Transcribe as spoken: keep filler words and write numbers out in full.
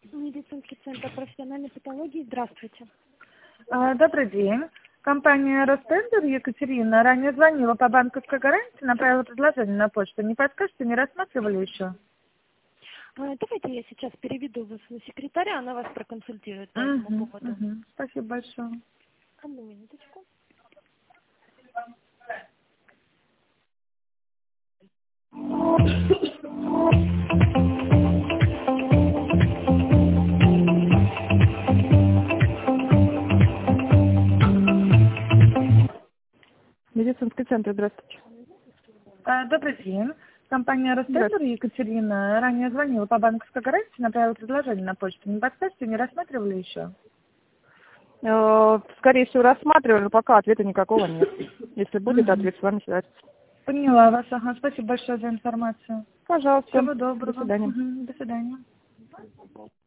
Медицинский центр профессиональной патологии. Здравствуйте. А, Добрый день. Компания Ростендер, Екатерина, ранее звонила по банковской гарантии, направила предложение на почту. Не подскажете, не рассматривали еще? А, Давайте я сейчас переведу вас на секретаря, она вас проконсультирует по этому Угу, поводу. угу. Спасибо большое. Одну минуточку. Медицинский центр, здравствуйте. А, Добрый день. Компания Ростендер, Екатерина, ранее звонила по банковской гарантии, направила предложение на почту. Не подскажете, не рассматривали еще? Э, Скорее всего, рассматривали, но пока ответа никакого нет. Если будет Мгм. ответ, с вами свяжется. Поняла вас, ага. Спасибо большое за информацию. Пожалуйста. Всего доброго. До свидания. Мгм. До свидания.